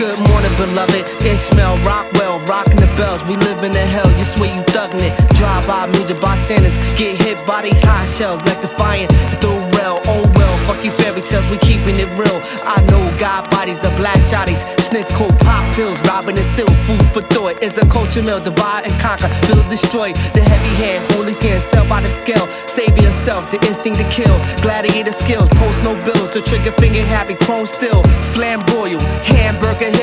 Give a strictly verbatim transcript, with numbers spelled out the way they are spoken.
Good morning, beloved. Ishmael Rockwell, rocking the bells. We live in the hell, you swear you thuggin' it. Drive-by music by Sanders. Get hit by these high shells like Defiant. Through rail, oh well, fuck you fairy tales, we keeping it real. I know God bodies are black shotties. Sniff coke, pop pills, robbing and still food for thought. It's a culture mill, divide and conquer, build, destroy. The heavy hand, hooligan, sell by the scale. Save yourself, the instinct to kill. Gladiator skills, post no bills. The trigger finger happy, chrome still. Flamboyant, hamburger.